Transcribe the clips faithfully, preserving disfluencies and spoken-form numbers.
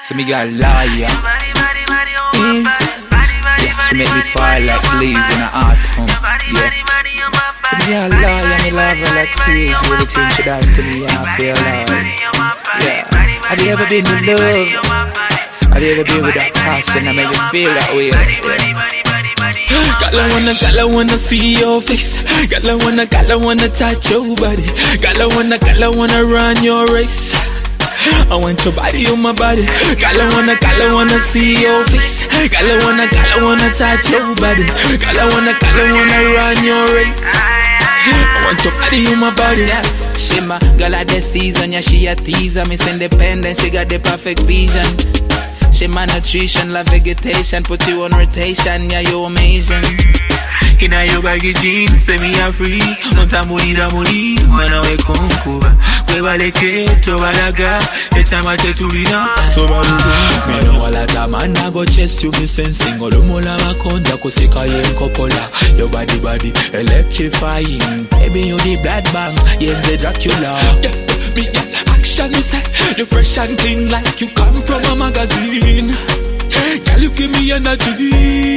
So me got a liar. Mm. Yeah, she make me fall like leaves in a autumn. Yeah. So me got a liar, me love her like crazy. Everything she does to me, I feel like. Yeah. Have you ever been in love? Have you ever been with that person that make you feel that way? Yeah. Girl, I wanna, girl, I wanna see your face. Girl, I wanna, girl, I wanna touch your body. Girl, I wanna, girl, I wanna run your race. I want your body on my body. Girl, I wanna, girl, I wanna see your face. Girl, I wanna, girl, I wanna touch your body. Girl, I wanna, girl, I wanna run your race. I want your body on my body. Yeah. She my girl at the season, yeah, she a teaser. Miss Independent, she got the perfect vision. She my nutrition, love vegetation, put you on rotation, yeah, you amazing. Inna your baggy jeans, say me a freeze. Monta morir a morir, mana we concuba. Cueva de que, toba la ga, echa mate turina, toba lugu. Me no wala da man, I go chest you, me sensing. Olo mola makonda, kuseka ye nkopola. Your body body, electrifying. Baby you the blood bank, yeah, the Dracula. Yeah, me yeah, action me say, you fresh and clean like you come from a magazine. Girl, you give me energy.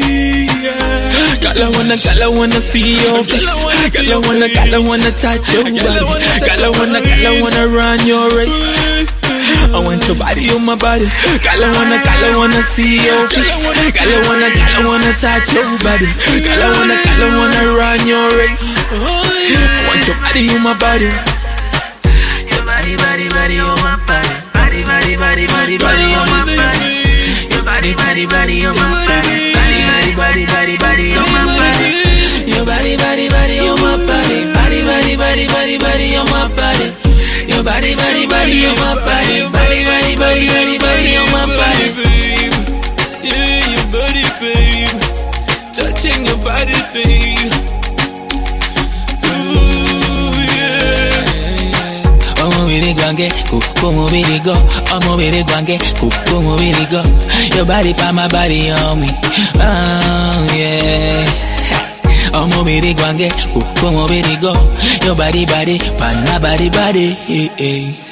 Yeah. Girl, I wanna, girl, I wanna see your face. Girl, I wanna, girl, I wanna touch your body. Girl, I wanna, girl, I wanna run your race. I want your body on my body. Girl, I wanna, girl, I wanna see your face. Girl, I wanna, girl, I wanna touch your body. Girl, I wanna, girl, I wanna run your race. I want your body on my body. Your body, body, body on my body. Body, body, body, body, body on my body. Body, body, body on my body. Body, body, body, body, body on my body. Your body, body, body on my body. Body, body, body, body, body on my body. Your body, body, body on my body. Body, body, body, body, body on my body. Yeah, your body, babe. Touching your body, babe. Como baby go, I'm baby gwange, como baby go. Your body pa my body on me, oh yeah. I'm baby gwange, como baby go. Your body body pa my body body, hey, hey.